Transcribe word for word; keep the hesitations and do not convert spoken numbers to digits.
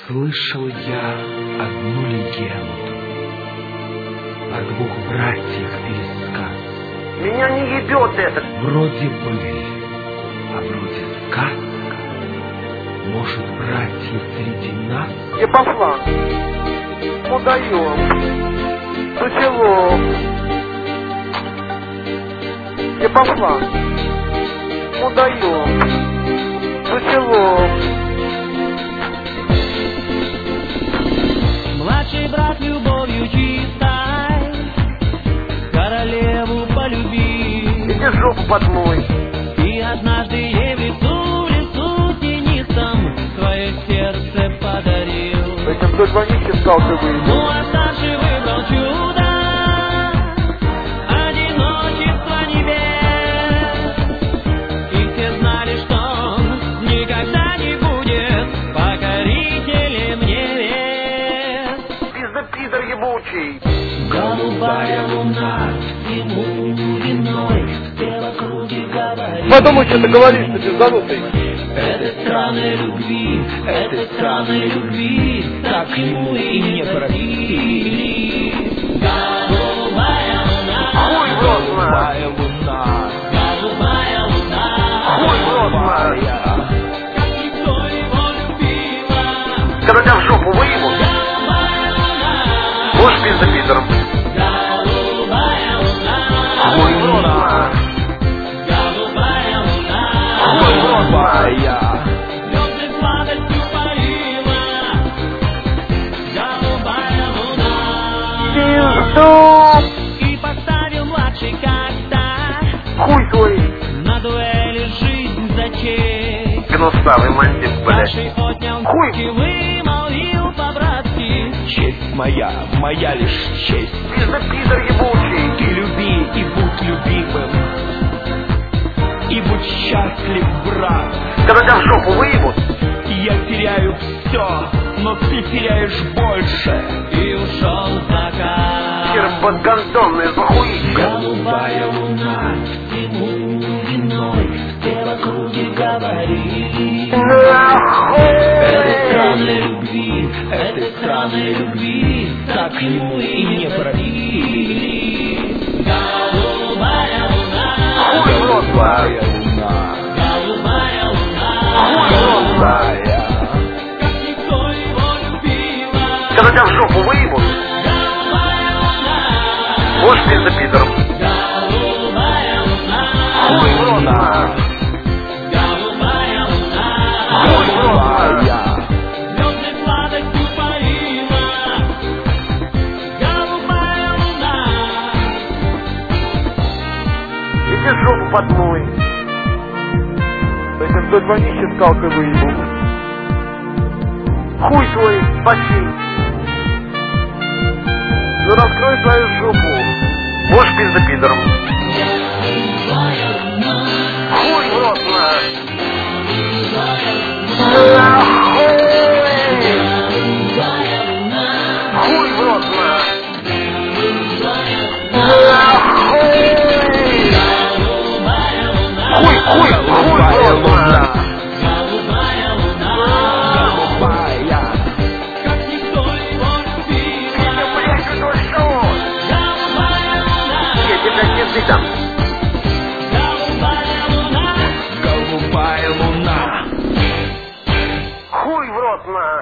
Слышал я одну легенду о двух братьях пересказ. Меня не ебет этот. Вроде были, а вроде сказка. Может, братья среди нас? Ебафлан. Удаем. Сучелов. Ебафлан. Удаем. Сучелов. Младший брат любовью чистой королеву полюбил. Иди в жопу подмой. И однажды ей в лесу, лесу тенистом свое сердце подарил. Этим кто звонить искал, ты выйдешь. Ну а старший выбрал чудо, одиночество небес. И все знали, что он никогда не будет покорителем небес. Пизда пидор ебучий. Голубая луна ему виной, все в округе говорит. Подумай, что ты говоришь, что пизданутый. Этой странной любви, этой странной любви так ему и не простили. Голубая луна, Хуй в рот, на. Голубая луна, голубая луна, Хуй в рот, на. голубая. как никто его любила. Когда тебя в жопу выебут, Голубая луна, будешь пизда пидором. голубая луна, Хуй в рот, на. голубая луна, Хуй в рот, на. звезды сладостью парила. Голубая луна. Пизду. И поставил младший как-то Хуй твой. на дуэли жизнь за честь. Гнусавый мандит, блядь. Старший отнял Хуй. и вымолвил по-братски. Честь моя, моя лишь честь. Пизда пидор ебучий. Ты люби и будь любимым, и будь счастлив, брат. Когда тебя в жопу выебут, Я теряю все, но ты теряешь больше. И ушел в закат. хер подгандонный захуище. Голубая луна ему виной, все в округе говорили. Этой странной любви, этой странной любви так ему и не простили. Голубая луна, Хуй в рот, на. Голубая луна, голубая луна, Хуй в рот, на. голубая. как никто его любила. Когда тебя в жопу выебут, Голубая луна, будешь пизда пидором. голубая луна, Хуй в рот, на. голубая луна, Хуй в рот, на. звезды сладостью парила. Голубая луна. Иди в жопу подмой. Этим кто звонить искал, ты выебал. Хуй твой, починь. Ну раскрой свою жопу. Будешь пизда пидором. Хуй в рот, на. Нахуй. Хуй в рот, на. Нахуй. Хуй, хуй, хуй в рот, на. Голубая луна, Голубая. как никто его любила. Да, блядь, что что? Голубая луна, Я тебя не дам. голубая луна. Голубая луна. Хуй в рот, на.